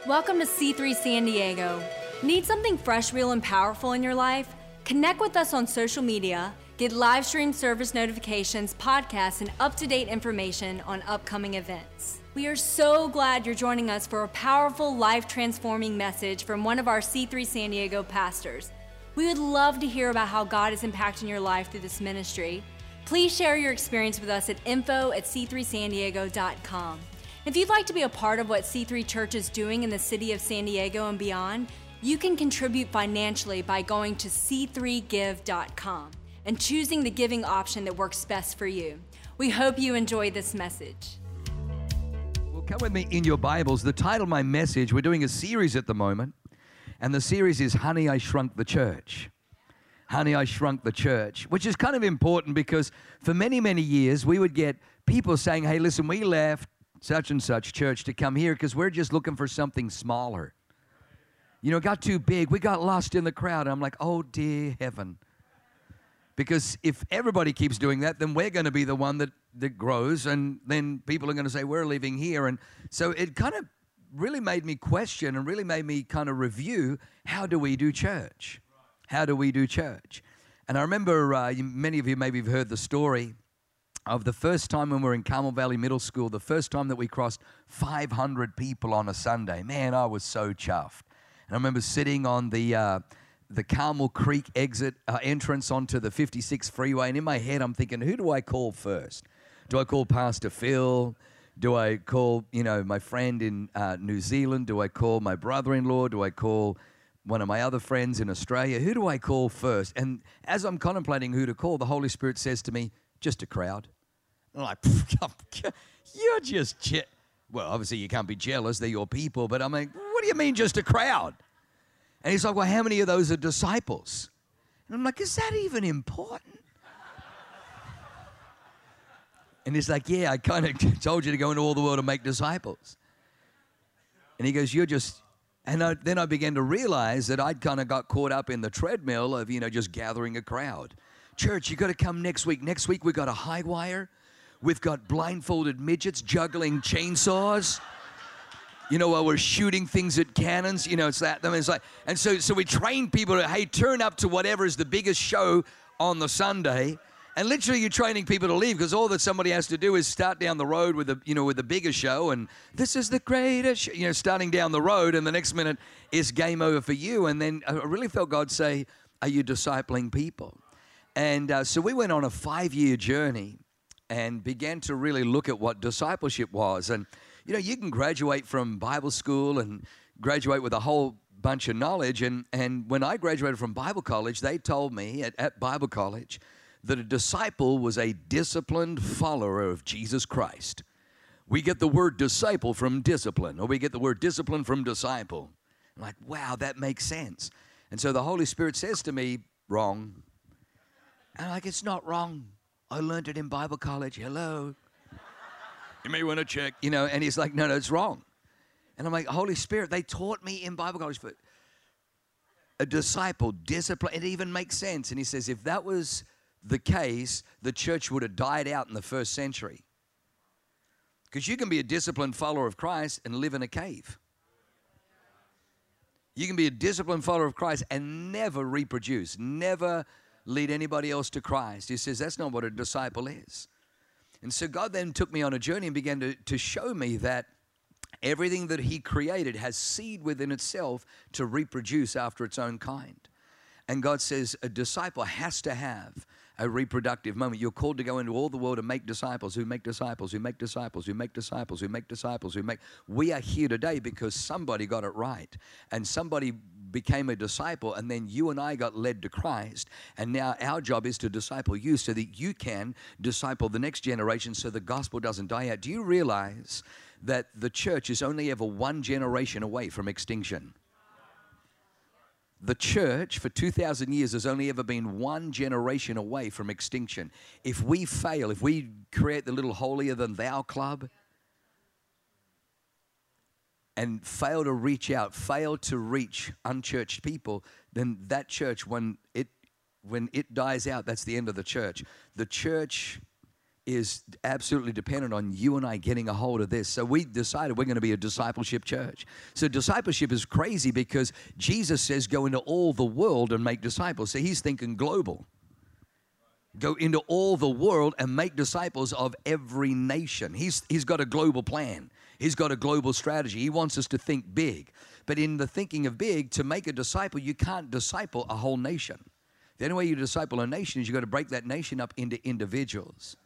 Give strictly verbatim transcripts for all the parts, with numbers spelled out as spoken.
Welcome to C three San Diego. Need something fresh, real, and powerful in your life? Connect with us on social media, get live stream service notifications, podcasts, and up-to-date information on upcoming events. We are so glad you're joining us for a powerful, life-transforming message from one of our C three San Diego pastors. We would love to hear about how God is impacting your life through this ministry. Please share your experience with us at info at c three san diego dot com. If you'd like to be a part of what C three Church is doing in the city of San Diego and beyond, you can contribute financially by going to c three give dot com and choosing the giving option that works best for you. We hope you enjoy this message. Well, come with me in your Bibles. The title of my message, we're doing a series at the moment, and the series is Honey, I Shrunk the Church. Honey, I Shrunk the Church, which is kind of important because for many, many years, we would get people saying, hey, listen, we left such and such church to come here because we're just looking for something smaller. You know, it got too big. We got lost in the crowd. And I'm like, oh, dear heaven. Because if everybody keeps doing that, then we're going to be the one that, that grows, and then people are going to say, we're leaving here. And so it kind of really made me question and really made me kind of review, how do we do church? How do we do church? And I remember uh, you, many of you maybe have heard the story of the first time when we were in Carmel Valley Middle School, the first time that we crossed five hundred people on a Sunday. Man, I was so chuffed. And I remember sitting on the uh, the Carmel Creek exit uh, entrance onto the fifty-six freeway, and in my head I'm thinking, who do I call first? Do I call Pastor Phil? Do I call, you know, my friend in uh, New Zealand? Do I call my brother-in-law? Do I call one of my other friends in Australia? Who do I call first? And as I'm contemplating who to call, the Holy Spirit says to me, just a crowd. And I'm like, you're just, je-. well, obviously you can't be jealous, they're your people, but I'm like, what do you mean just a crowd? And he's like, well, how many of those are disciples? And I'm like, is that even important? And he's like, yeah, I kind of told you to go into all the world and make disciples. And he goes, you're just, and I, then I began to realize that I'd kind of got caught up in the treadmill of, you know, just gathering a crowd. Church, you got to come next week. Next week we've got a high wire. We've got blindfolded midgets juggling chainsaws. You know, while we're shooting things at cannons, you know, it's that. I mean, it's like, and so, so we train people to, hey, turn up to whatever is the biggest show on the Sunday. And literally you're training people to leave because all that somebody has to do is start down the road with the, you know, with the bigger show. And this is the greatest show, you know, starting down the road. And the next minute it's game over for you. And then I really felt God say, are you discipling people? And uh, so we went on a five-year journey and began to really look at what discipleship was. And, you know, you can graduate from Bible school and graduate with a whole bunch of knowledge. And, and when I graduated from Bible college, they told me at, at Bible college that a disciple was a disciplined follower of Jesus Christ. We get the word disciple from discipline, or we get the word discipline from disciple. I'm like, wow, that makes sense. And so the Holy Spirit says to me, wrong. And I'm like, it's not wrong. I learned it in Bible college. Hello. You may want to check. You know, and he's like, no, no, it's wrong. And I'm like, Holy Spirit, they taught me in Bible college for a disciple, discipline. It even makes sense. And he says, if that was the case, the church would have died out in the first century. Because you can be a disciplined follower of Christ and live in a cave. You can be a disciplined follower of Christ and never reproduce, never lead anybody else to Christ. He says that's not what a disciple is. And so God then took me on a journey and began to, to show me that everything that he created has seed within itself to reproduce after its own kind. And God says a disciple has to have a reproductive moment. You're called to go into all the world and make disciples who make disciples, who make disciples, who make disciples, who make disciples, who make... We are here today because somebody got it right. And somebody became a disciple, and then you and I got led to Christ. And now our job is to disciple you so that you can disciple the next generation so the gospel doesn't die out. Do you realize that the church is only ever one generation away from extinction? The church for two thousand years has only ever been one generation away from extinction. If we fail, if we create the little holier than thou club and fail to reach out, fail to reach unchurched people, then that church, when it when it dies out, that's the end of the church. The church is absolutely dependent on you and I getting a hold of this. So we decided we're going to be a discipleship church. So discipleship is crazy because Jesus says go into all the world and make disciples. So he's thinking global. Go into all the world and make disciples of every nation. He's, he's got a global plan. He's got a global strategy. He wants us to think big. But in the thinking of big, to make a disciple, you can't disciple a whole nation. The only way you disciple a nation is you've got to break that nation up into individuals.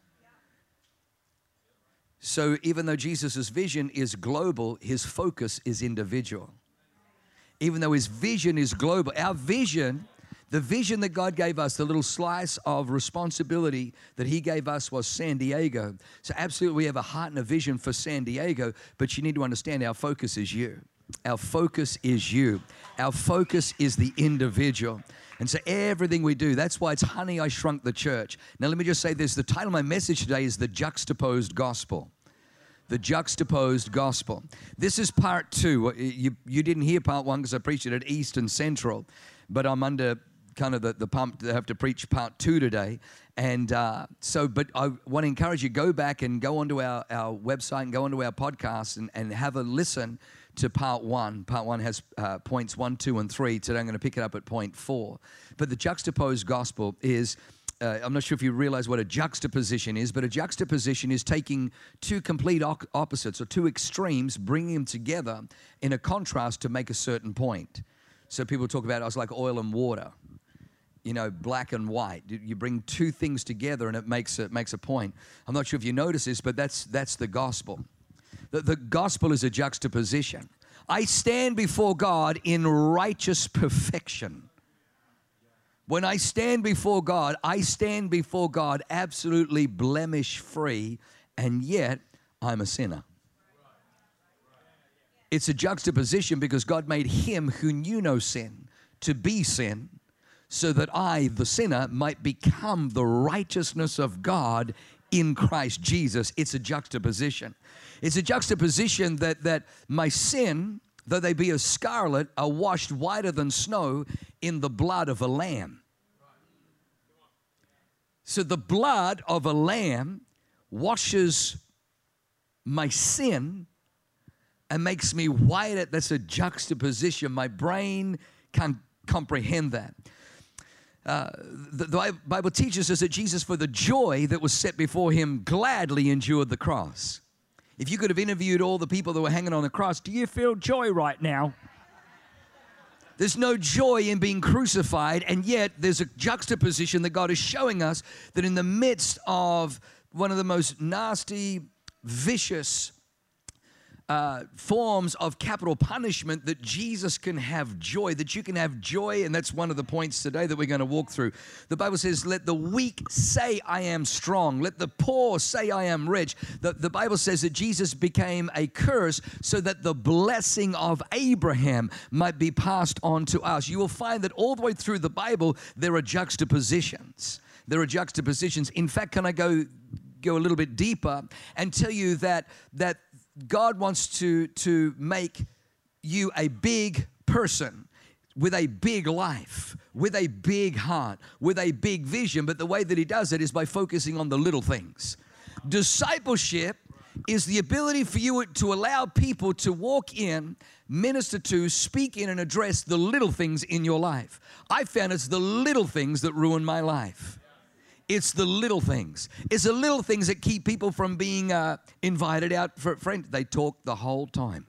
So even though Jesus' vision is global, his focus is individual. Even though his vision is global, our vision, the vision that God gave us, the little slice of responsibility that he gave us was San Diego. So absolutely we have a heart and a vision for San Diego, but you need to understand our focus is you. Our focus is you. Our focus is the individual. And so everything we do, that's why it's Honey, I Shrunk the Church. Now let me just say this. The title of my message today is The Juxtaposed Gospel. The Juxtaposed Gospel. This is part two. You, you didn't hear part one because I preached it at East and Central, but I'm under kind of the, the pump to have to preach part two today. And uh, so, but I want to encourage you, go back and go onto our, our website and go onto our podcast and, and have a listen to part one. Part one has uh, points one, two, and three. Today I'm going to pick it up at point four. But the juxtaposed gospel is, uh, I'm not sure if you realize what a juxtaposition is, but a juxtaposition is taking two complete op- opposites or two extremes, bringing them together in a contrast to make a certain point. So people talk about it as like oil and water, you know, black and white. You bring two things together and it makes a, makes a point. I'm not sure if you notice this, but that's that's the gospel. The, the gospel is a juxtaposition. I stand before God in righteous perfection. When I stand before God, I stand before God absolutely blemish-free, and yet I'm a sinner. It's a juxtaposition because God made him who knew no sin to be sin so that I, the sinner, might become the righteousness of God in Christ Jesus. It's a juxtaposition. It's a juxtaposition that, that my sin, though they be as scarlet, are washed whiter than snow in the blood of a lamb. So the blood of a lamb washes my sin and makes me whiter. That's a juxtaposition. My brain can't comprehend that. Uh, the, the Bible teaches us that Jesus, for the joy that was set before him, gladly endured the cross. If you could have interviewed all the people that were hanging on the cross, do you feel joy right now? There's no joy in being crucified, and yet there's a juxtaposition that God is showing us that in the midst of one of the most nasty, vicious Uh, forms of capital punishment, that Jesus can have joy, that you can have joy, and that's one of the points today that we're going to walk through. The Bible says, let the weak say I am strong. Let the poor say I am rich. The, the Bible says that Jesus became a curse so that the blessing of Abraham might be passed on to us. You will find that all the way through the Bible, there are juxtapositions. There are juxtapositions. In fact, can I go, go a little bit deeper and tell you that that God wants to, to make you a big person with a big life, with a big heart, with a big vision. But the way that he does it is by focusing on the little things. Discipleship is the ability for you to allow people to walk in, minister to, speak in, and address the little things in your life. I found it's the little things that ruin my life. It's the little things. It's the little things that keep people from being uh, invited out for a friend. They talk the whole time.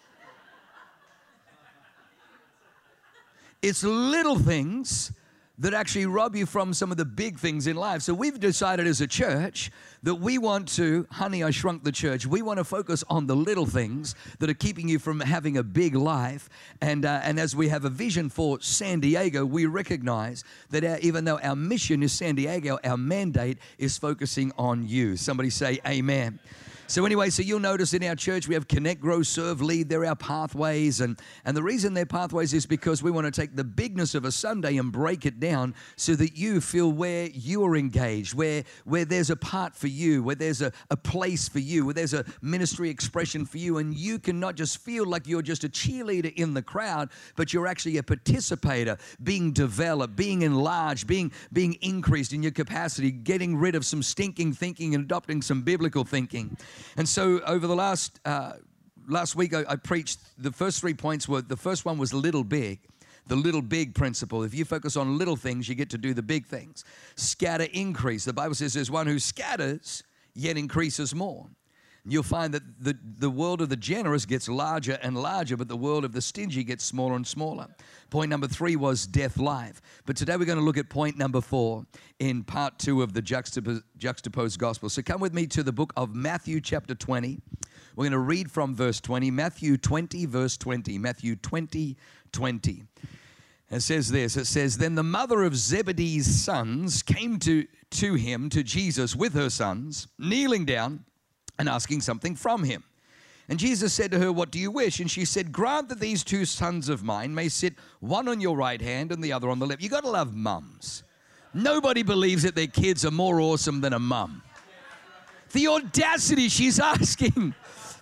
It's little things that actually rob you from some of the big things in life. So we've decided as a church that we want to, Honey, I Shrunk the Church, we want to focus on the little things that are keeping you from having a big life. And uh, and as we have a vision for San Diego, we recognize that our, even though our mission is San Diego, our mandate is focusing on you. Somebody say amen. So anyway, so you'll notice in our church we have Connect, Grow, Serve, Lead. They're our pathways. And, and the reason they're pathways is because we want to take the bigness of a Sunday and break it down so that you feel where you are engaged, where, where there's a part for you, where there's a, a place for you, where there's a ministry expression for you. And you can not just feel like you're just a cheerleader in the crowd, but you're actually a participator, being developed, being enlarged, being, being increased in your capacity, getting rid of some stinking thinking and adopting some biblical thinking. And so over the last uh, last week, I, I preached, the first three points were, the first one was little big, the little big principle. If you focus on little things, you get to do the big things. Scatter, increase. The Bible says there's one who scatters, yet increases more. You'll find that the, the world of the generous gets larger and larger, but the world of the stingy gets smaller and smaller. Point number three was death, life. But today we're going to look at point number four in part two of the juxtapos- juxtaposed gospel. So come with me to the book of Matthew chapter twenty. We're going to read from verse twenty. Matthew twenty, verse twenty. Matthew twenty, twenty. It says this, it says, then the mother of Zebedee's sons came to, to him, to Jesus with her sons, kneeling down and asking something from him. And Jesus said to her, what do you wish? And she said, grant that these two sons of mine may sit one on your right hand and the other on the left. You got to love mums. Nobody believes that their kids are more awesome than a mum. The audacity, she's asking.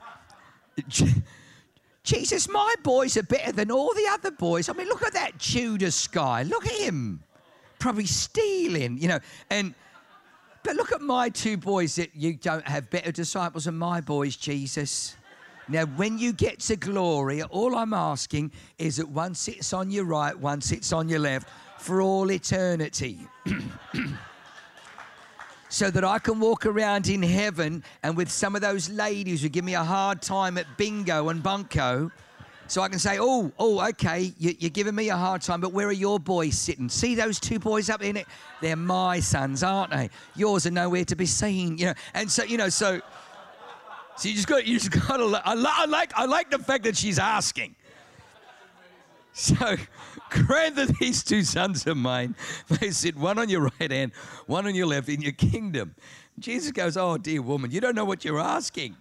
Jesus, my boys are better than all the other boys. I mean, look at that Judas guy. Look at him. Probably stealing, you know. And But look at my two boys, that you don't have better disciples than my boys, Jesus. Now, when you get to glory, all I'm asking is that one sits on your right, one sits on your left for all eternity. So that I can walk around in heaven and with some of those ladies who give me a hard time at bingo and bunco, so I can say, oh, oh, okay, you, you're giving me a hard time, but where are your boys sitting? See those two boys up in it? They're my sons, aren't they? Yours are nowhere to be seen, you know. And so, you know, so, so you just got, you just got to. I, li- I like, I like the fact that she's asking. So, grant that these two sons of mine may sit one on your right hand, one on your left in your kingdom. Jesus goes, oh, dear woman, you don't know what you're asking.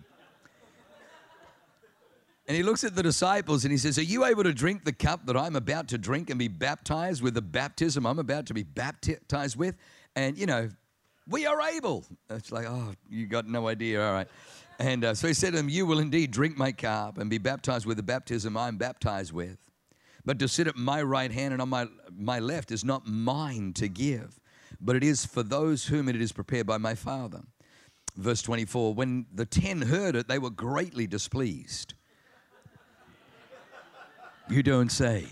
And he looks at the disciples and he says, are you able to drink the cup that I'm about to drink and be baptized with the baptism I'm about to be baptized with? And, you know, we are able. It's like, oh, you got no idea. All right. And uh, so he said to them, you will indeed drink my cup and be baptized with the baptism I'm baptized with. But to sit at my right hand and on my, my left is not mine to give, but it is for those whom it is prepared by my Father. Verse twenty-four, when the ten heard it, they were greatly displeased. You don't say.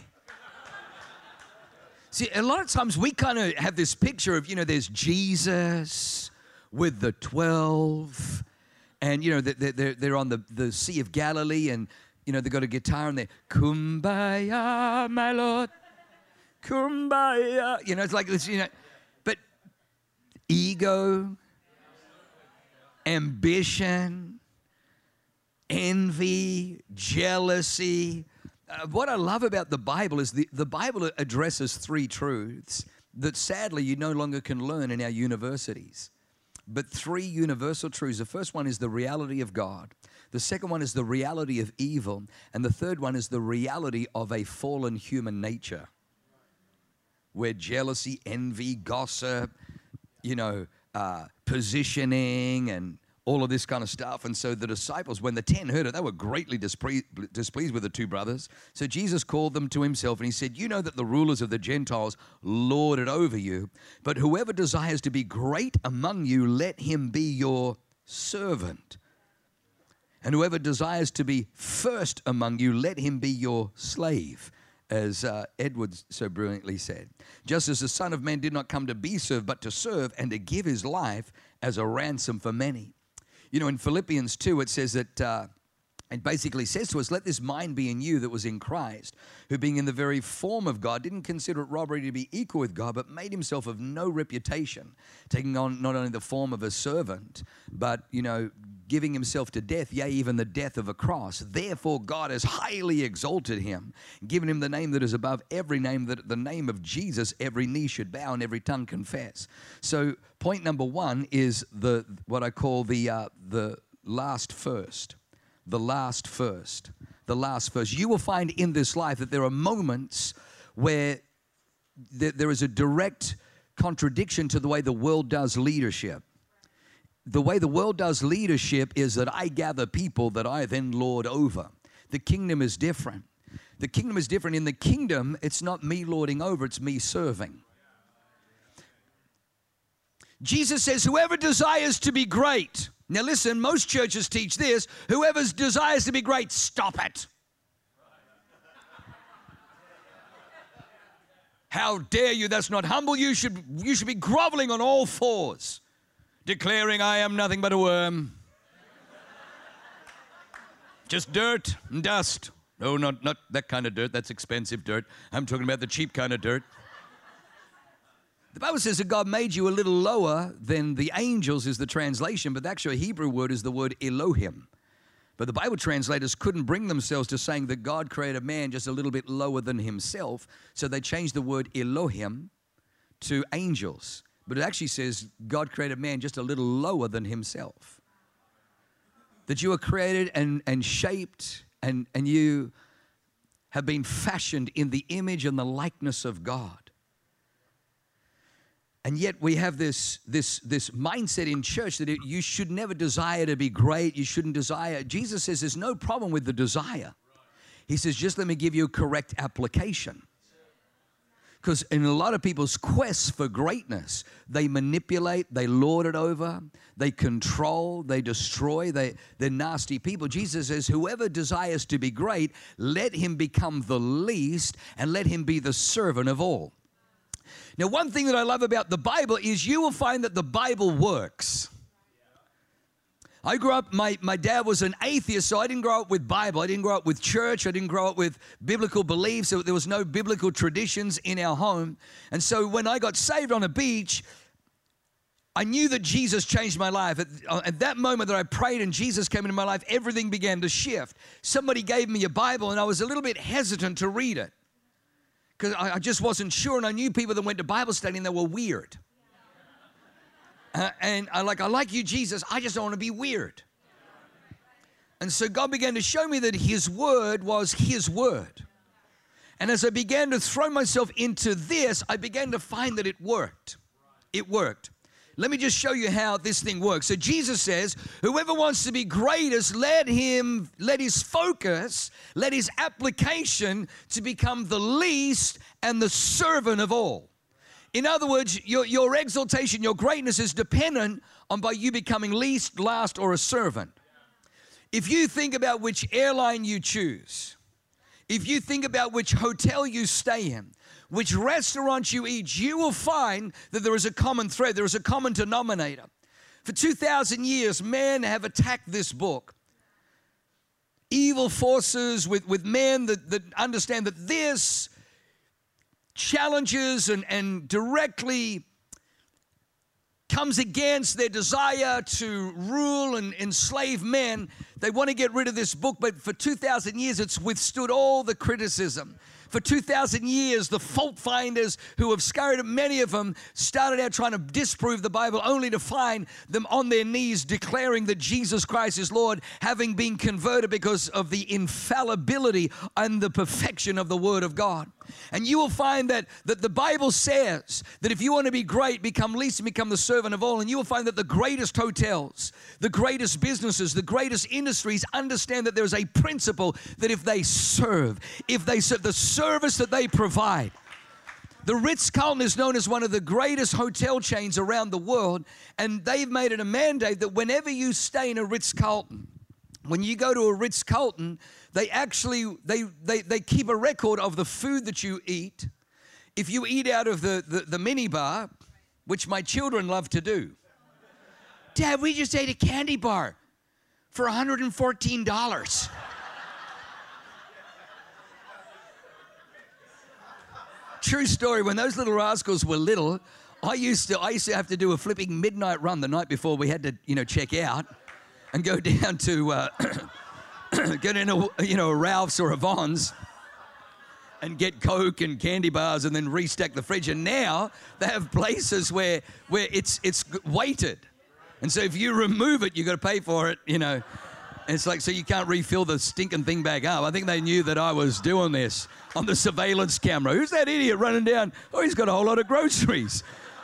See, a lot of times we kind of have this picture of, you know, there's Jesus with the twelve, and, you know, they're, they're on the, the Sea of Galilee, and, you know, they've got a guitar, and they're, Kumbaya, my Lord, Kumbaya. You know, it's like this, you know, but ego, ambition, envy, jealousy. Uh, what I love about the Bible is the, the Bible addresses three truths that sadly you no longer can learn in our universities. But three universal truths. The first one is the reality of God. The second one is the reality of evil. And the third one is the reality of a fallen human nature, where jealousy, envy, gossip, you know, uh, positioning and all of this kind of stuff. And so the disciples, when the ten heard it, they were greatly displeased, displeased with the two brothers. So Jesus called them to himself and he said, you know that the rulers of the Gentiles lord it over you, but whoever desires to be great among you, let him be your servant. And whoever desires to be first among you, let him be your slave, as uh, Edward so brilliantly said. Just as the Son of Man did not come to be served, but to serve and to give his life as a ransom for many. You know, in Philippians two, it says that, uh, it basically says to us, let this mind be in you that was in Christ, who being in the very form of God, didn't consider it robbery to be equal with God, but made himself of no reputation, taking on not only the form of a servant, but, you know, giving himself to death, yea, even the death of a cross. Therefore God has highly exalted him, given him the name that is above every name, that at the name of Jesus every knee should bow and every tongue confess. So point number one is the what I call the uh, the last first. The last first. The last first. You will find in this life that there are moments where th- there is a direct contradiction to the way the world does leadership. The way the world does leadership is that I gather people that I then lord over. The kingdom is different. The kingdom is different. In the kingdom, it's not me lording over, it's me serving. Jesus says, whoever desires to be great. Now listen, most churches teach this. Whoever desires to be great, stop it. How dare you? That's not humble. You should, you should be groveling on all fours, declaring, I am nothing but a worm. Just dirt and dust. No, not, not that kind of dirt. That's expensive dirt. I'm talking about the cheap kind of dirt. The Bible says that God made you a little lower than the angels is the translation, but the actual Hebrew word is the word Elohim. But the Bible translators couldn't bring themselves to saying that God created man just a little bit lower than himself, so they changed the word Elohim to angels. But it actually says God created man just a little lower than himself. That you are created and, and shaped and, and you have been fashioned in the image and the likeness of God. And yet we have this, this, this mindset in church that it, you should never desire to be great. You shouldn't desire. Jesus says there's no problem with the desire. He says, just let me give you a correct application. Because in a lot of people's quests for greatness, they manipulate, they lord it over, they control, they destroy, they, they're nasty people. Jesus says, whoever desires to be great, let him become the least and let him be the servant of all. Now, one thing that I love about the Bible is you will find that the Bible works. I grew up, my, my dad was an atheist, so I didn't grow up with Bible. I didn't grow up with church. I didn't grow up with biblical beliefs. So there was no biblical traditions in our home. And so when I got saved on a beach, I knew that Jesus changed my life. At, at that moment that I prayed and Jesus came into my life, everything began to shift. Somebody gave me a Bible, and I was a little bit hesitant to read it, because I just wasn't sure, and I knew people that went to Bible study and they were weird. Uh, and I like, I like you, Jesus. I just don't want to be weird. And so God began to show me that his word was his word. And as I began to throw myself into this, I began to find that it worked. It worked. Let me just show you how this thing works. So Jesus says, whoever wants to be greatest, let him, let his focus, let his application to become the least and the servant of all. In other words, your, your exaltation, your greatness is dependent on by you becoming least, last, or a servant. If you think about which airline you choose, if you think about which hotel you stay in, which restaurant you eat, you will find that there is a common thread, there is a common denominator. For two thousand years, men have attacked this book. Evil forces with, with men that, that understand that this challenges and, and directly comes against their desire to rule and enslave men. They want to get rid of this book, but for two thousand years, it's withstood all the criticism. For two thousand years, the fault finders who have scurried, many of them started out trying to disprove the Bible, only to find them on their knees declaring that Jesus Christ is Lord, having been converted because of the infallibility and the perfection of the Word of God. And you will find that, that the Bible says that if you want to be great, become least and become the servant of all. And you will find that the greatest hotels, the greatest businesses, the greatest industries understand that there's a principle that if they serve, if they serve, the service that they provide. The Ritz-Carlton is known as one of the greatest hotel chains around the world, and they've made it a mandate that whenever you stay in a Ritz-Carlton, when you go to a Ritz-Carlton, they actually, they, they, they keep a record of the food that you eat. If you eat out of the, the, the minibar, which my children love to do. Dad, we just ate a candy bar for one hundred fourteen dollars. True story, when those little rascals were little, I used to I used to have to do a flipping midnight run the night before we had to, you know, check out and go down to uh, get in a, you know, a Ralph's or a Vons and get Coke and candy bars and then restack the fridge. And now they have places where where it's it's weighted. And so if you remove it, you got to pay for it, you know. And it's like, so you can't refill the stinking thing back up. I think they knew that I was doing this on the surveillance camera. Who's that idiot running down? Oh, he's got a whole lot of groceries.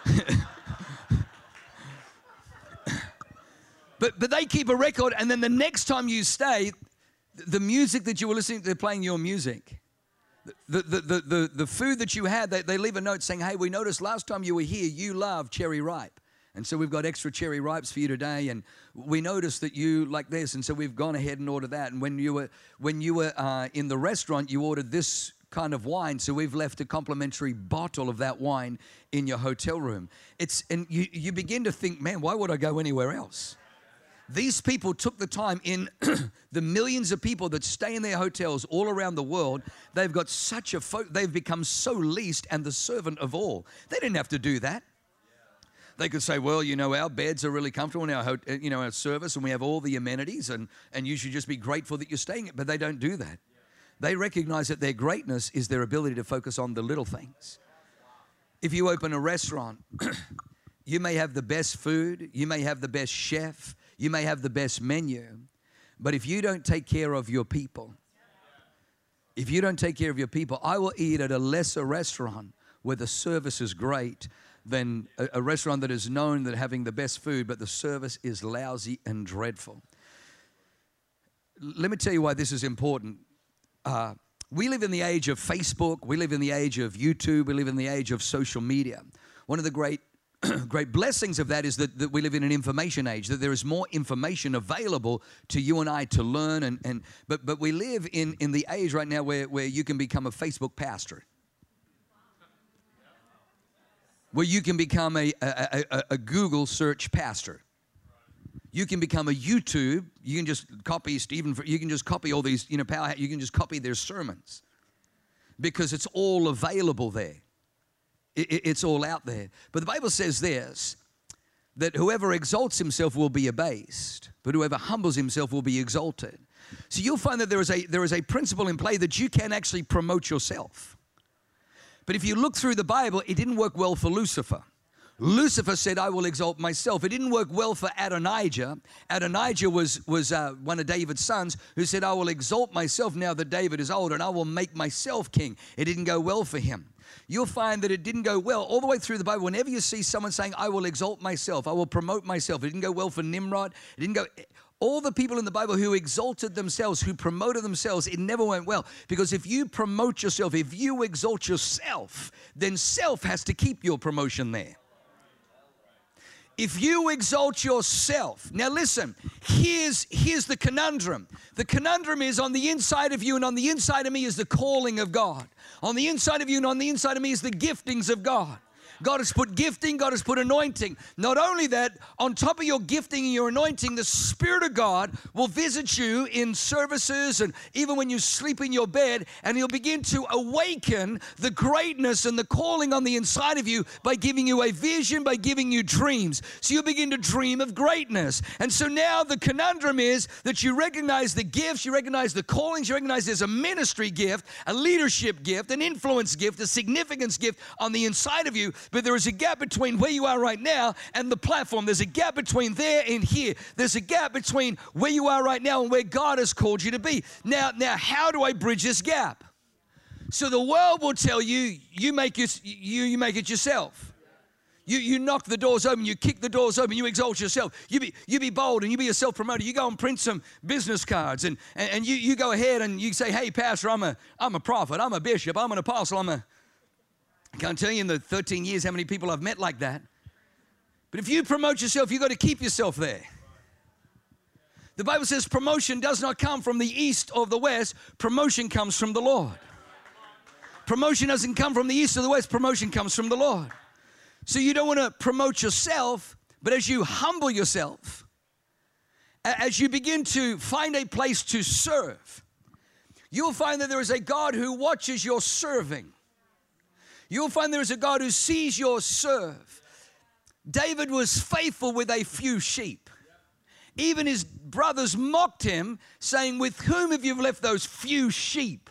But but they keep a record, and then the next time you stay, the music that you were listening to, they're playing your music. The the the the, the food that you had, they, they leave a note saying, hey, we noticed last time you were here, you loved cherry ripe. And so we've got extra cherry ripes for you today, and we noticed that you like this, and so we've gone ahead and ordered that. And when you were when you were uh, in the restaurant, you ordered this kind of wine, so we've left a complimentary bottle of that wine in your hotel room. It's and you you begin to think, man, why would I go anywhere else? These people took the time in the millions of people that stay in their hotels all around the world. They've got such a, fo- they've become so least and the servant of all. They didn't have to do that. They could say, well, you know, our beds are really comfortable in our, ho- you know, our service, and we have all the amenities, and, and you should just be grateful that you're staying. But they don't do that. They recognize that their greatness is their ability to focus on the little things. If you open a restaurant, you may have the best food, you may have the best chef, you may have the best menu, but if you don't take care of your people, if you don't take care of your people, I will eat at a lesser restaurant where the service is great than a, a restaurant that is known that having the best food, but the service is lousy and dreadful. Let me tell you why this is important. Uh, we live in the age of Facebook. We live in the age of YouTube. We live in the age of social media. One of the great great blessings of that is that, that we live in an information age, that there is more information available to you and I to learn. And, and but but we live in, in the age right now where, where you can become a Facebook pastor, where you can become a, a, a, a Google search pastor. You can become a YouTube. You can just copy Stephen. You can just copy all these, you know, power. You can just copy their sermons because it's all available there. It's all out there. But the Bible says this, that whoever exalts himself will be abased, but whoever humbles himself will be exalted. So you'll find that there is a there is a principle in play that you can actually promote yourself. But if you look through the Bible, it didn't work well for Lucifer. Lucifer said, I will exalt myself. It didn't work well for Adonijah. Adonijah was, was uh, one of David's sons who said, I will exalt myself now that David is old, and I will make myself king. It didn't go well for him. You'll find that it didn't go well all the way through the Bible. Whenever you see someone saying, I will exalt myself, I will promote myself, it didn't go well for Nimrod. It didn't go... All the people in the Bible who exalted themselves, who promoted themselves, it never went well. Because if you promote yourself, if you exalt yourself, then self has to keep your promotion there. If you exalt yourself, now listen, here's, here's the conundrum. The conundrum is on the inside of you and on the inside of me is the calling of God. On the inside of you and on the inside of me is the giftings of God. God has put gifting, God has put anointing. Not only that, on top of your gifting and your anointing, the Spirit of God will visit you in services and even when you sleep in your bed, and He'll begin to awaken the greatness and the calling on the inside of you by giving you a vision, by giving you dreams. So you begin to dream of greatness. And so now the conundrum is that you recognize the gifts, you recognize the callings, you recognize there's a ministry gift, a leadership gift, an influence gift, a significance gift on the inside of you. But there is a gap between where you are right now and the platform. There's a gap between there and here. There's a gap between where you are right now and where God has called you to be. Now, now, how do I bridge this gap? So the world will tell you, you make it, you, you make it yourself. You, you knock the doors open, you kick the doors open, you exalt yourself. You be, you be bold and you be a self-promoter. You go and print some business cards and, and, and you, you go ahead and you say, hey, Pastor, I'm a, I'm a prophet, I'm a bishop, I'm an apostle, I'm a... I can't tell you in the thirteen years how many people I've met like that. But if you promote yourself, you've got to keep yourself there. The Bible says promotion does not come from the east or the west. Promotion comes from the Lord. Promotion doesn't come from the east or the west. Promotion comes from the Lord. So you don't want to promote yourself, but as you humble yourself, as you begin to find a place to serve, you'll find that there is a God who watches your serving. You'll find there is a God who sees your serve. David was faithful with a few sheep. Even his brothers mocked him, saying, with whom have you left those few sheep?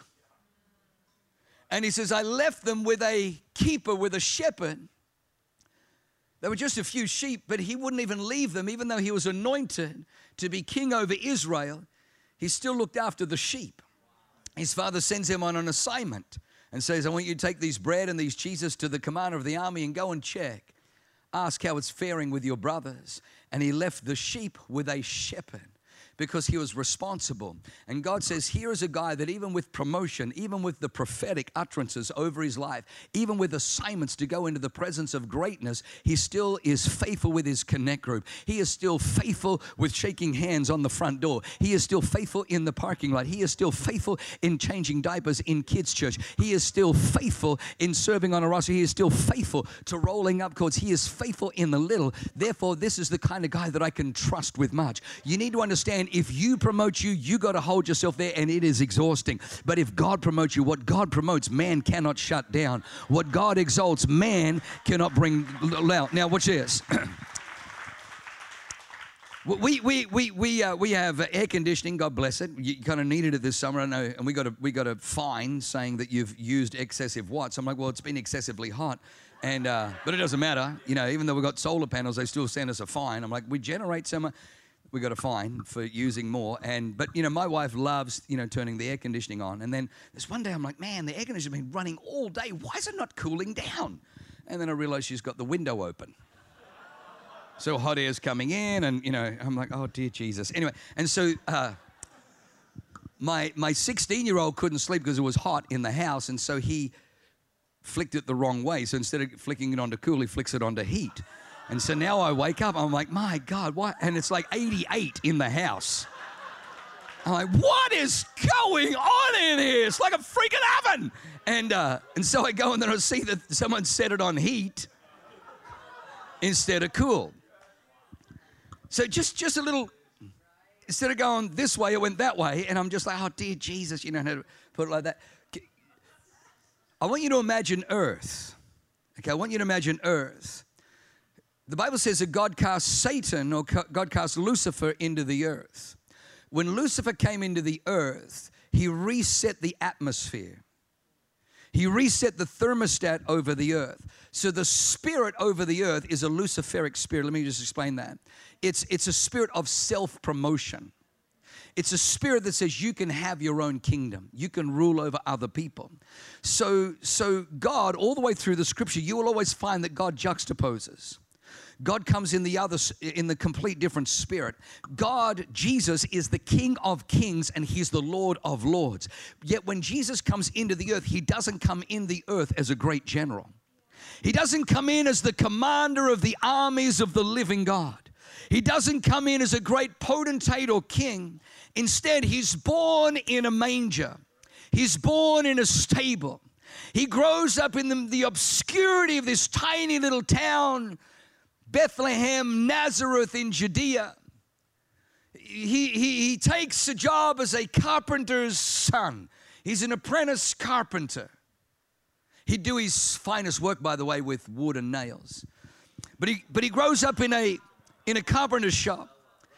And he says, I left them with a keeper, with a shepherd. They were just a few sheep, but he wouldn't even leave them. Even though he was anointed to be king over Israel, he still looked after the sheep. His father sends him on an assignment and says, I want you to take these bread and these cheeses to the commander of the army and go and check. Ask how it's faring with your brothers. And he left the sheep with a shepherd because he was responsible. And God says, here is a guy that even with promotion, even with the prophetic utterances over his life, even with assignments to go into the presence of greatness, he still is faithful with his connect group. He is still faithful with shaking hands on the front door. He is still faithful in the parking lot. He is still faithful in changing diapers in kids' church. He is still faithful in serving on a roster. He is still faithful to rolling up cords. He is faithful in the little. Therefore, this is the kind of guy that I can trust with much. You need to understand, if you promote you, you got to hold yourself there, and it is exhausting. But if God promotes you, what God promotes, man cannot shut down. What God exalts, man cannot bring loud. Now, watch this. We we we we uh, we have air conditioning. God bless it. You kind of needed it this summer, I know, and we got a we got a fine saying that you've used excessive watts. I'm like, well, it's been excessively hot, and uh, but it doesn't matter. You know, even though we've got solar panels, they still send us a fine. I'm like, we generate some. We got a fine for using more. And but you know, my wife loves, you know, turning the air conditioning on. And then there's one day I'm like, man, the air conditioning's been running all day. Why is it not cooling down? And then I realized she's got the window open. So hot air's coming in, and you know, I'm like, oh dear Jesus. Anyway, and so uh, my my sixteen-year-old couldn't sleep because it was hot in the house, and so he flicked it the wrong way. So instead of flicking it onto cool, he flicks it onto heat. And so now I wake up, I'm like, my God, what? And it's like eighty-eight in the house. I'm like, what is going on in here? It's like a freaking oven. And uh, and so I go and then I see that someone set it on heat instead of cool. So just, just a little, instead of going this way, it went that way. And I'm just like, oh, dear Jesus, you know how to put it like that. I want you to imagine Earth. Okay, I want you to imagine Earth. The Bible says that God cast Satan, or God cast Lucifer into the earth. When Lucifer came into the earth, he reset the atmosphere. He reset the thermostat over the earth. So the spirit over the earth is a Luciferic spirit. Let me just explain that. It's, it's a spirit of self-promotion. It's a spirit that says you can have your own kingdom. You can rule over other people. So, so God, all the way through the scripture, you will always find that God juxtaposes. God comes in the other, in the complete different spirit. God, Jesus, is the King of kings and he's the Lord of lords. Yet when Jesus comes into the earth, he doesn't come in the earth as a great general. He doesn't come in as the commander of the armies of the living God. He doesn't come in as a great potentate or king. Instead, he's born in a manger. He's born in a stable. He grows up in the, the obscurity of this tiny little town, Bethlehem, Nazareth in Judea. He, he, he takes a job as a carpenter's son. He's an apprentice carpenter. He'd do his finest work, by the way, with wood and nails. But he, but he grows up in a, in a carpenter's shop.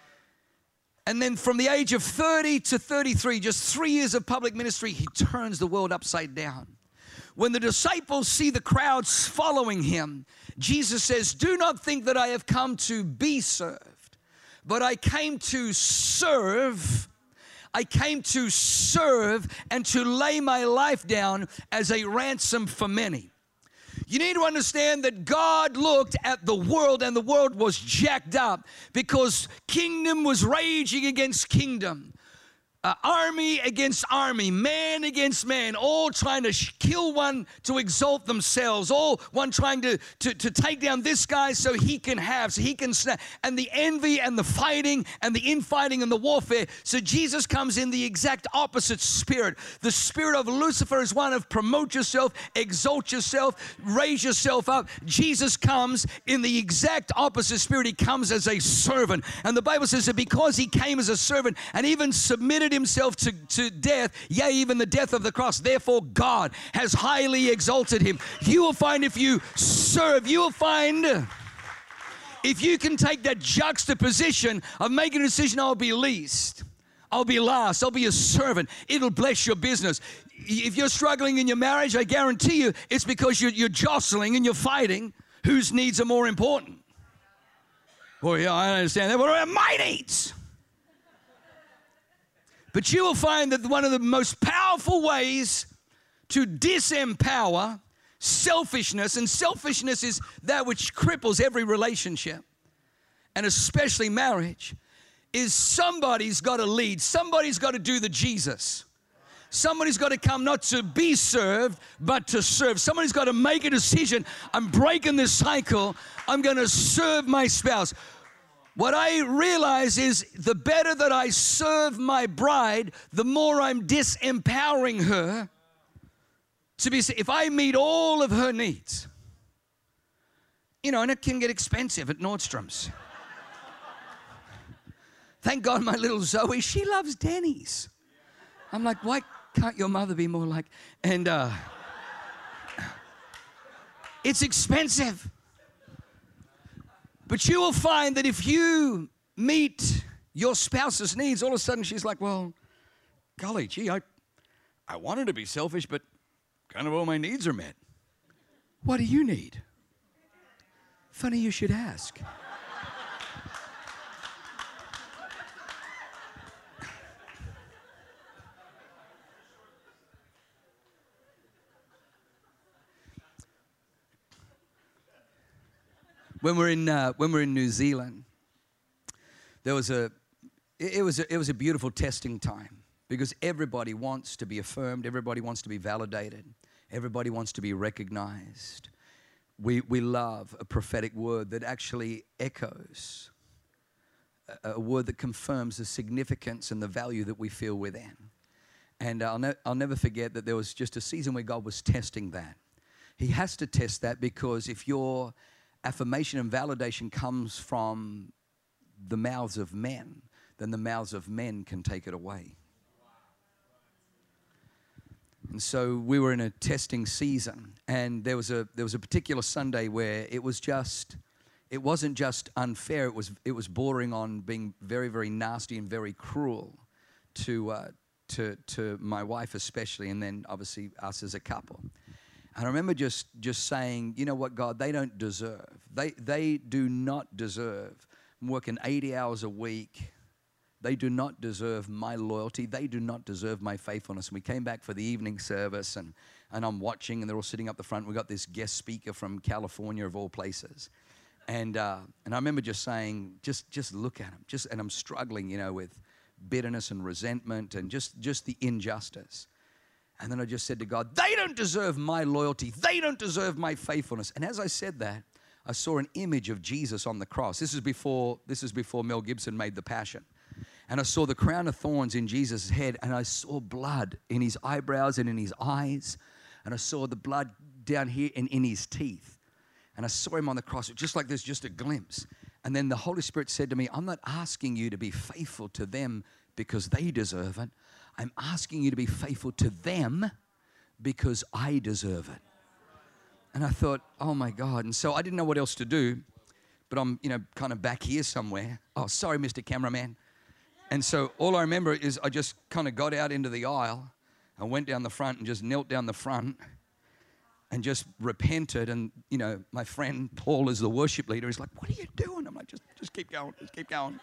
And then from the age of thirty to thirty-three, just three years of public ministry, he turns the world upside down. When the disciples see the crowds following him, Jesus says, do not think that I have come to be served, but I came to serve. I came to serve and to lay my life down as a ransom for many. You need to understand that God looked at the world and the world was jacked up because kingdom was raging against kingdom. Uh, army against army, man against man, all trying to sh- kill one to exalt themselves, all one trying to, to, to take down this guy so he can have, so he can snap, and the envy and the fighting and the infighting and the warfare. So Jesus comes in the exact opposite spirit. The spirit of Lucifer is one of promote yourself, exalt yourself, raise yourself up. Jesus comes in the exact opposite spirit. He comes as a servant. And the Bible says that because he came as a servant and even submitted himself to, to death, yea, even the death of the cross, therefore God has highly exalted him. You will find if you serve, you will find if you can take that juxtaposition of making a decision, I'll be least, I'll be last, I'll be a servant, it'll bless your business. If you're struggling in your marriage, I guarantee you it's because you're, you're jostling and you're fighting whose needs are more important? Well, yeah, I understand that. What about my needs? But you will find that one of the most powerful ways to disempower selfishness, and selfishness is that which cripples every relationship, and especially marriage, is somebody's got to lead. Somebody's got to do the Jesus. Somebody's got to come not to be served, but to serve. Somebody's got to make a decision. I'm breaking this cycle. I'm going to serve my spouse. What I realize is the better that I serve my bride, the more I'm disempowering her to be. If I meet all of her needs, you know, and it can get expensive at Nordstrom's. Thank God my little Zoe, she loves Denny's. I'm like, why can't your mother be more like, and uh, it's expensive. But you will find that if you meet your spouse's needs, all of a sudden she's like, well, golly, gee, I, I wanted to be selfish, but kind of all my needs are met. What do you need? Funny you should ask. When we're in uh, when we're in New Zealand, there was a it, it was a, it was a beautiful testing time because everybody wants to be affirmed, everybody wants to be validated, everybody wants to be recognized. We we love a prophetic word that actually echoes, a, a word that confirms the significance and the value that we feel within. And I'll ne- I'll never forget that there was just a season where God was testing that. He has to test that because if you're affirmation and validation comes from the mouths of men, then the mouths of men can take it away. And so we were in a testing season, and there was a there was a particular Sunday where it was just, it wasn't just unfair. It was it was bordering on being very very nasty and very cruel to uh, to to my wife especially, and then obviously us as a couple. And I remember just, just saying, you know what, God, they don't deserve. They they do not deserve. I'm working eighty hours a week. They do not deserve my loyalty. They do not deserve my faithfulness. And we came back for the evening service, and, and I'm watching, and they're all sitting up the front. We got this guest speaker from California, of all places. And uh, and I remember just saying, just just look at him. Just and I'm struggling, you know, with bitterness and resentment and just, just the injustice. And then I just said to God, they don't deserve my loyalty. They don't deserve my faithfulness. And as I said that, I saw an image of Jesus on the cross. This is before, this is before Mel Gibson made The Passion. And I saw the crown of thorns in Jesus' head, and I saw blood in his eyebrows and in his eyes. And I saw the blood down here and in his teeth. And I saw him on the cross, just like this, just a glimpse. And then the Holy Spirit said to me, I'm not asking you to be faithful to them because they deserve it. I'm asking you to be faithful to them because I deserve it. And I thought, oh my God. And so I didn't know what else to do, but I'm, you know, kind of back here somewhere. Oh, sorry, Mister Cameraman. And so all I remember is I just kind of got out into the aisle and went down the front and just knelt down the front and just repented. And, you know, my friend Paul is the worship leader. He's like, what are you doing? I'm like, just, just keep going, just keep going.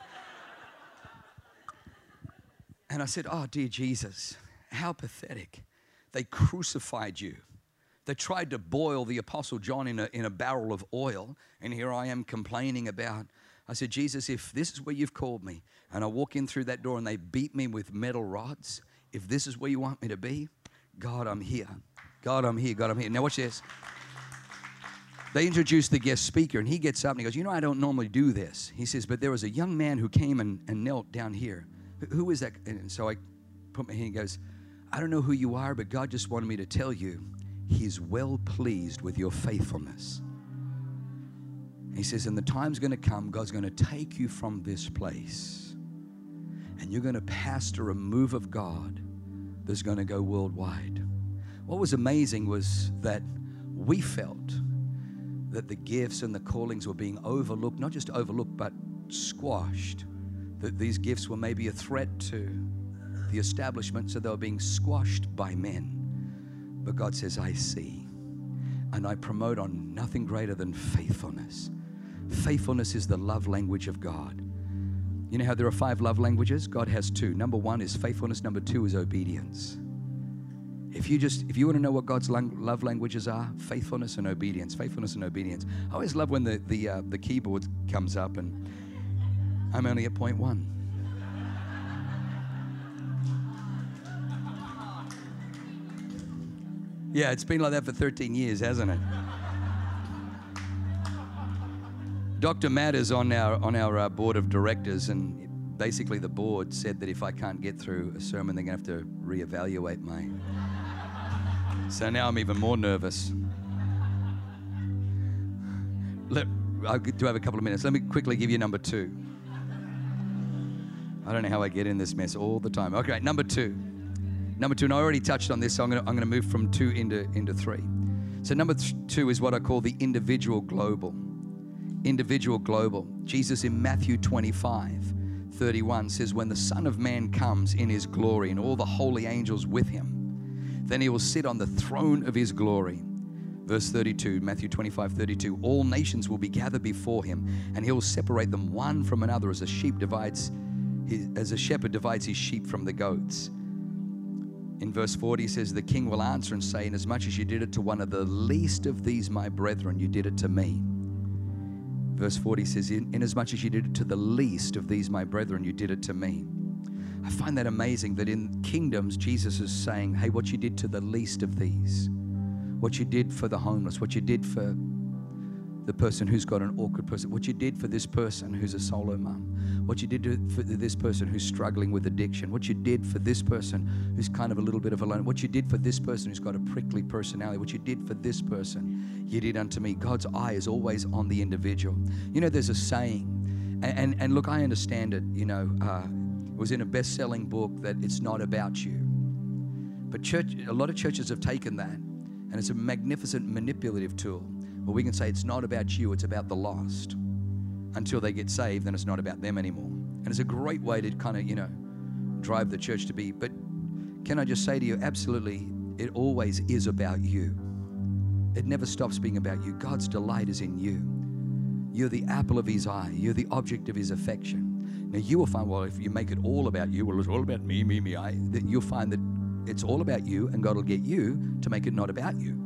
And I said, oh, dear Jesus, how pathetic. They crucified you. They tried to boil the Apostle John in a, in a barrel of oil, and here I am complaining about. I said, Jesus, if this is where you've called me, and I walk in through that door and they beat me with metal rods, if this is where you want me to be, God, I'm here. God, I'm here. God, I'm here. Now watch this. They introduced the guest speaker, and he gets up and he goes, you know, I don't normally do this. He says, but there was a young man who came and, and knelt down here. Who is that? And so I put my hand and goes, I don't know who you are, but God just wanted me to tell you he's well pleased with your faithfulness. He says, and the time's going to come, God's going to take you from this place, and you're going to pastor a move of God that's going to go worldwide. What was amazing was that we felt that the gifts and the callings were being overlooked, not just overlooked, but squashed. That these gifts were maybe a threat to the establishment, so they were being squashed by men. But God says, I see. and I promote on nothing greater than faithfulness. Faithfulness is the love language of God. You know how there are five love languages? God has two. Number one is faithfulness. Number two is obedience. If you just, if you want to know what God's lang- love languages are, faithfulness and obedience. Faithfulness and obedience. I always love when the the uh, the keyboard comes up and I'm only at point one. Yeah, it's been like that for thirteen years, hasn't it? Doctor Matt is on our on our uh, board of directors, and basically the board said that if I can't get through a sermon, they're going to have to reevaluate my... So now I'm even more nervous. Let, I do have a couple of minutes. Let me quickly give you number two. I don't know how I get in this mess all the time. Okay, number two. Number two, and I already touched on this, so I'm going to, I'm going to move from two into, into three. So number th- two is what I call the individual global. Individual global. Jesus in Matthew twenty-five, thirty-one says, when the Son of Man comes in his glory and all the holy angels with him, then he will sit on the throne of his glory. Verse thirty-two, Matthew twenty-five, thirty-two, all nations will be gathered before him, and he will separate them one from another as a sheep divides his, as a shepherd divides his sheep from the goats. In verse forty, he says, the king will answer and say, inasmuch as you did it to one of the least of these, my brethren, you did it to me. Verse forty says, inasmuch as you did it to the least of these, my brethren, you did it to me. I find that amazing that in kingdoms, Jesus is saying, hey, what you did to the least of these, what you did for the homeless, what you did for the person who's got an awkward person, what you did for this person who's a solo mom, what you did to, for this person who's struggling with addiction, what you did for this person who's kind of a little bit of alone, what you did for this person who's got a prickly personality, what you did for this person, you did unto me. God's eye is always on the individual. You know, there's a saying, and, and, and look, I understand it, you know, uh, it was in a best-selling book that it's not about you. But church, a lot of churches have taken that, and it's a magnificent manipulative tool. Well, we can say it's not about you, it's about the lost. Until they get saved, then it's not about them anymore. And it's a great way to kind of, you know, drive the church to be. But can I just say to you, absolutely, it always is about you. It never stops being about you. God's delight is in you. You're the apple of his eye. You're the object of his affection. Now, you will find, well, if you make it all about you, well, it's all about me, me, me, I, that you'll find that it's all about you, and God will get you to make it not about you.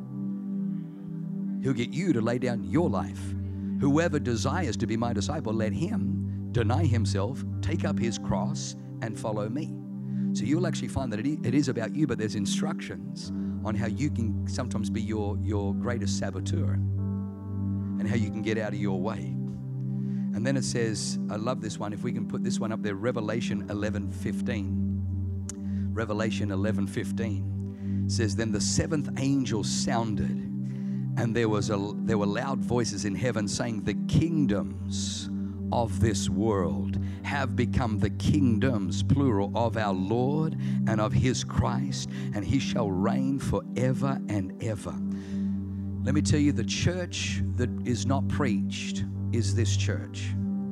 He'll get you to lay down your life. Whoever desires to be my disciple, let him deny himself, take up his cross, and follow me. So you'll actually find that it is about you, but there's instructions on how you can sometimes be your, your greatest saboteur and how you can get out of your way. And then it says, I love this one, if we can put this one up there, Revelation eleven fifteen. Revelation eleven fifteen says, then the seventh angel sounded, and there was a there were loud voices in heaven saying, the kingdoms of this world have become the kingdoms, plural, of our Lord and of his Christ, and he shall reign forever and ever. Let me tell you, the church that is not preached is this church.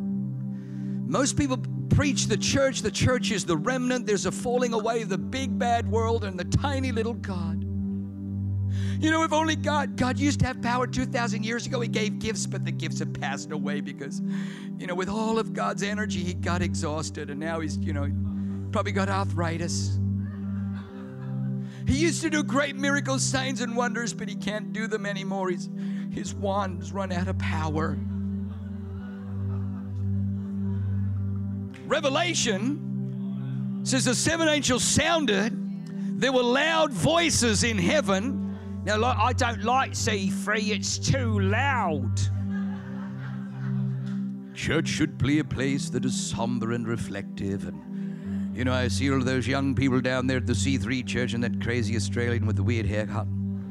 Most people preach the church. The church is the remnant. There's a falling away of the big bad world and the tiny little God. You know, if only God, God used to have power two thousand years ago. He gave gifts, but the gifts have passed away because, you know, with all of God's energy, he got exhausted, and now he's, you know, probably got arthritis. He used to do great miracles, signs, and wonders, but he can't do them anymore. He's, his wand's run out of power. Revelation says the seven angels sounded. There were loud voices in heaven. Now, I don't like C three. It's too loud. Church should be a place that is somber and reflective. And, you know, I see all those young people down there at the C three church and that crazy Australian with the weird haircut.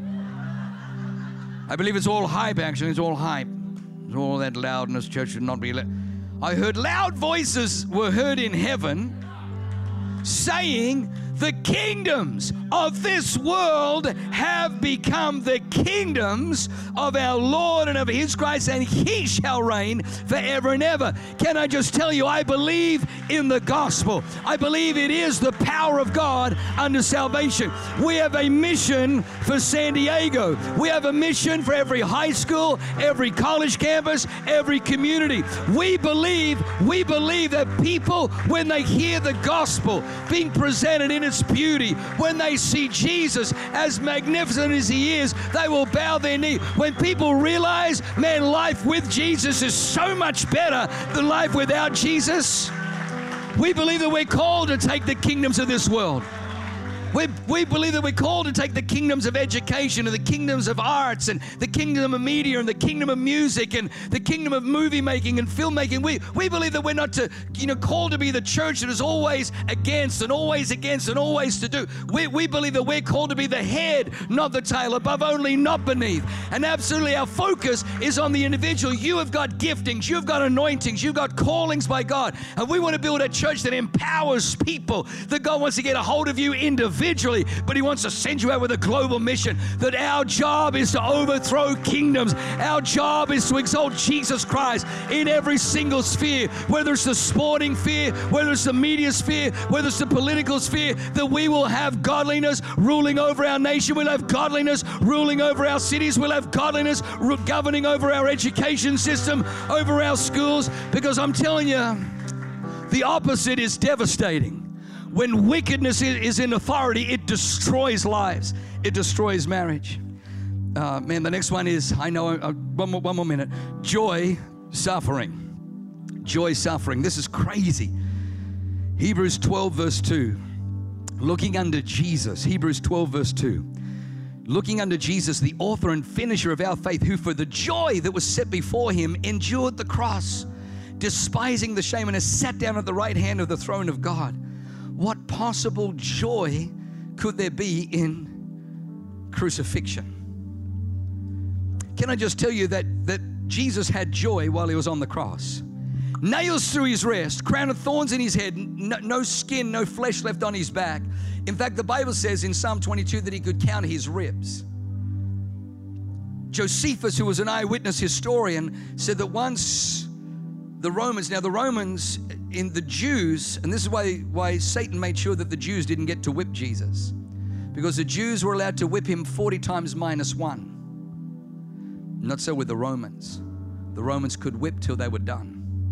I believe it's all hype, actually. It's all hype. It's all that loudness. Church should not be loud. I heard loud voices were heard in heaven saying, The kingdoms of this world have become the kingdoms of our Lord and of his Christ, and he shall reign forever and ever. Can I just tell you, I believe in the gospel. I believe it is the power of God unto salvation. We have a mission for San Diego. We have a mission for every high school, every college campus, every community. We believe, we believe that people, when they hear the gospel being presented in its beauty, when they see Jesus as magnificent as he is, they will bow their knee. When people realize, man, life with Jesus is so much better than life without Jesus, we believe that we're called to take the kingdoms of this world. We, we believe that we're called to take the kingdoms of education and the kingdoms of arts and the kingdom of media and the kingdom of music and the kingdom of movie making and filmmaking. We, we believe that we're not to, you know, called to be the church that is always against and always against and always to do. We, we believe that we're called to be the head, not the tail, above only, not beneath. And absolutely our focus is on the individual. You have got giftings, you've got anointings, you've got callings by God. And we want to build a church that empowers people, that God wants to get a hold of you individually. Individually, but he wants to send you out with a global mission, that our job is to overthrow kingdoms. Our job is to exalt Jesus Christ in every single sphere, whether it's the sporting sphere, whether it's the media sphere, whether it's the political sphere, that we will have godliness ruling over our nation. We'll have godliness ruling over our cities. We'll have godliness governing over our education system, over our schools, because I'm telling you, the opposite is devastating. When wickedness is in authority, it destroys lives. It destroys marriage. Uh, man, the next one is, I know, uh, one, more, one more minute. Joy, suffering. Joy, suffering. This is crazy. Hebrews twelve, verse two. Looking unto Jesus. Hebrews twelve, verse two. Looking unto Jesus, the author and finisher of our faith, who for the joy that was set before him endured the cross, despising the shame, and has sat down at the right hand of the throne of God. What possible joy could there be in crucifixion? Can I just tell you that, that Jesus had joy while he was on the cross? Nails through his wrist, crown of thorns in his head, no, no skin, no flesh left on his back. In fact, the Bible says in Psalm twenty-two that he could count his ribs. Josephus, who was an eyewitness historian, said that once the Romans, now the Romans in the Jews, and this is why, why Satan made sure that the Jews didn't get to whip Jesus, because the Jews were allowed to whip him forty times minus one. Not so with the Romans. The Romans could whip till they were done.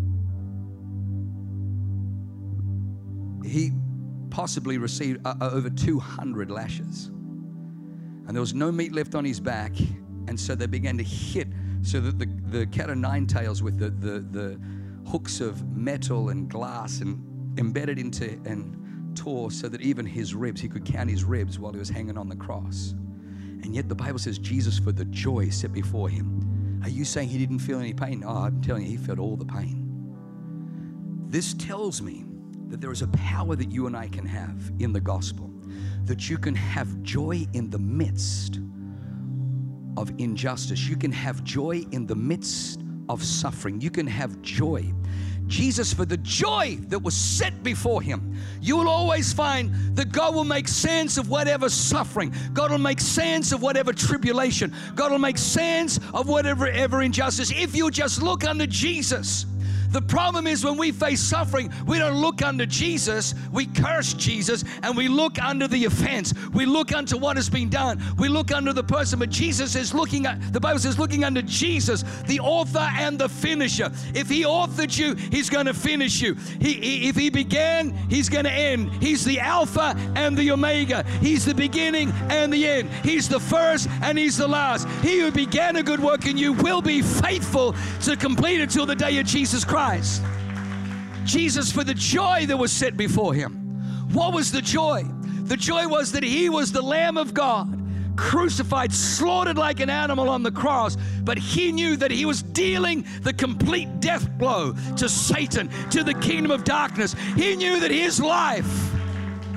He possibly received uh, over two hundred lashes, and there was no meat left on his back, and so they began to hit so that the, the cat o' nine tails with the, the, the hooks of metal and glass and embedded into and tore so that even his ribs, he could count his ribs while he was hanging on the cross. And yet the Bible says Jesus, for the joy set before him. Are you saying he didn't feel any pain? Oh, I'm telling you, he felt all the pain. This tells me that there is a power that you and I can have in the gospel, that you can have joy in the midst of injustice. You can have joy in the midst of suffering. You can have joy. Jesus, for the joy that was set before him, you will always find that God will make sense of whatever suffering. God will make sense of whatever tribulation. God will make sense of whatever ever injustice. If you just look unto Jesus. The problem is when we face suffering, we don't look unto Jesus, we curse Jesus, and we look under the offense. We look unto what has been done. We look under the person, but Jesus is looking at, the Bible says, looking unto Jesus, the author and the finisher. If he authored you, he's going to finish you. He, he, if he began, he's going to end. He's the Alpha and the Omega. He's the beginning and the end. He's the first and he's the last. He who began a good work in you will be faithful to complete it till the day of Jesus Christ. Jesus, for the joy that was set before him. What was the joy? The joy was that he was the Lamb of God, crucified, slaughtered like an animal on the cross, but he knew that he was dealing the complete death blow to Satan, to the kingdom of darkness. He knew that his life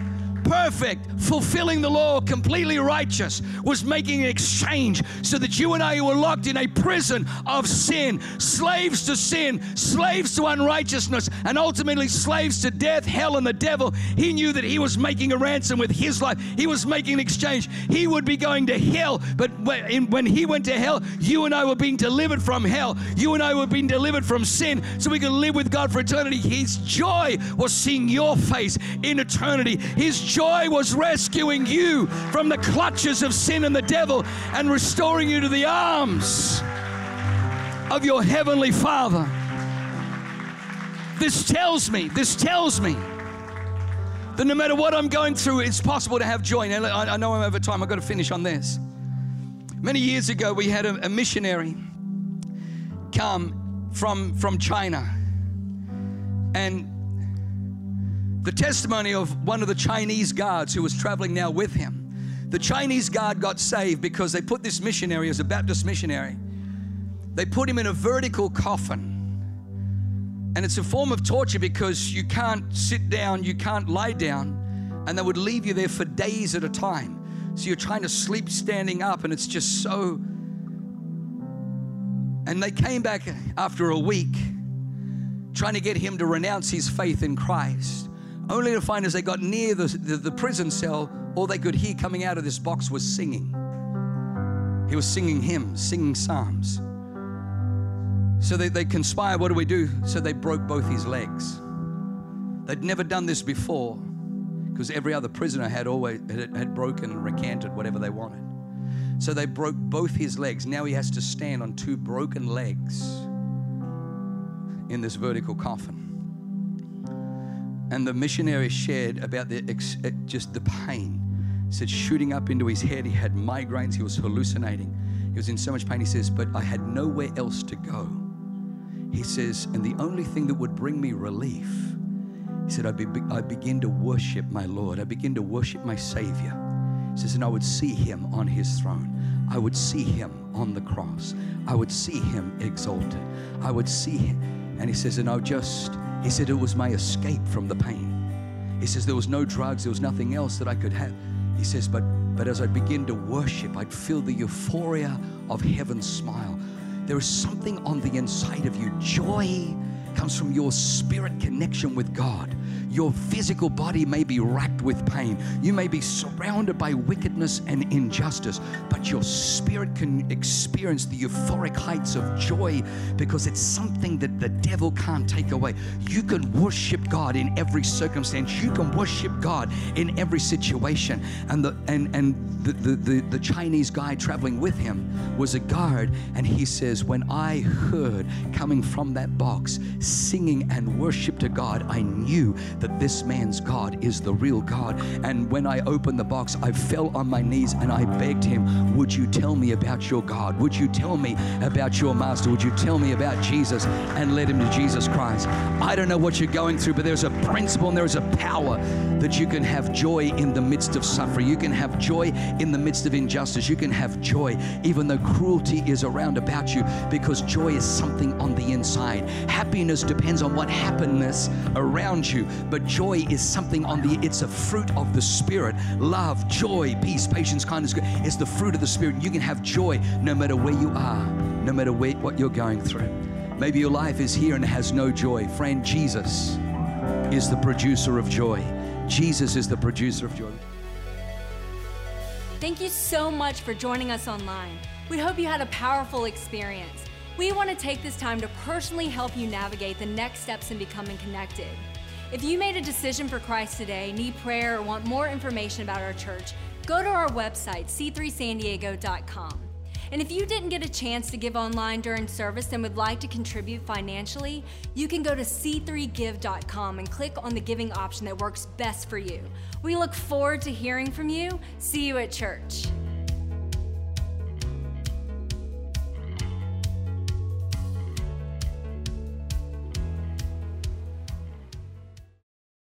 perfect, fulfilling the law, completely righteous, was making an exchange so that you and I were locked in a prison of sin, slaves to sin, slaves to unrighteousness, and ultimately slaves to death, hell, and the devil. He knew that he was making a ransom with his life. He was making an exchange. He would be going to hell, but when he went to hell, you and I were being delivered from hell. You and I were being delivered from sin so we could live with God for eternity. His joy was seeing your face in eternity. His joy was rescuing you from the clutches of sin and the devil and restoring you to the arms of your heavenly Father. This tells me, this tells me that no matter what I'm going through, it's possible to have joy. Now, I know I'm over time. I've got to finish on this. Many years ago, we had a, a missionary come from, from China. And the testimony of one of the Chinese guards who was traveling now with him, the Chinese guard got saved because they put this missionary, as a Baptist missionary, they put him in a vertical coffin. And it's a form of torture because you can't sit down, you can't lie down, and they would leave you there for days at a time. So you're trying to sleep standing up, and it's just so... And they came back after a week trying to get him to renounce his faith in Christ, only to find as they got near the, the, the prison cell, all they could hear coming out of this box was singing. He was singing hymns, singing psalms. So they, they conspired, what do we do? So they broke both his legs. They'd never done this before because every other prisoner had always had, had broken and recanted whatever they wanted. So they broke both his legs. Now he has to stand on two broken legs in this vertical coffin. And the missionary shared about the ex, just the pain. He said shooting up into his head, he had migraines, he was hallucinating. He was in so much pain. He says, but I had nowhere else to go. He says, and the only thing that would bring me relief, he said, I, be, I begin to worship my Lord. I begin to worship my Savior. He says, and I would see him on his throne. I would see him on the cross. I would see him exalted. I would see him. And he says, and I just, he said, it was my escape from the pain. He says, there was no drugs. There was nothing else that I could have. He says, but, but as I begin to worship, I'd feel the euphoria of heaven's smile. There is something on the inside of you. Joy comes from your spirit connection with God. Your physical body may be racked with pain. You may be surrounded by wickedness and injustice, but your spirit can experience the euphoric heights of joy because it's something that the devil can't take away. You can worship God in every circumstance. You can worship God in every situation. And the and and the the, the, the Chinese guy traveling with him was a guard, and he says, when I heard coming from that box singing and worship to God, I knew that this man's God is the real God. And when I opened the box, I fell on my knees and I begged him, would you tell me about your God? Would you tell me about your master? Would you tell me about Jesus? And led him to Jesus Christ. I don't know what you're going through, but there's a principle and there's a power that you can have joy in the midst of suffering. You can have joy in the midst of injustice. You can have joy even though cruelty is around about you, because joy is something on the inside. Happiness depends on what happiness around you, but joy is something on the, it's a fruit of the Spirit. Love, joy, peace, patience, kindness, it's the fruit of the Spirit. You can have joy no matter where you are, no matter where, what you're going through. Maybe your life is here and has no joy. Friend, Jesus is the producer of joy. Jesus is the producer of joy. Thank you so much for joining us online. We hope you had a powerful experience. We want to take this time to personally help you navigate the next steps in becoming connected. If you made a decision for Christ today, need prayer, or want more information about our church, go to our website, c three san diego dot com. And if you didn't get a chance to give online during service and would like to contribute financially, you can go to c three give dot com and click on the giving option that works best for you. We look forward to hearing from you. See you at church.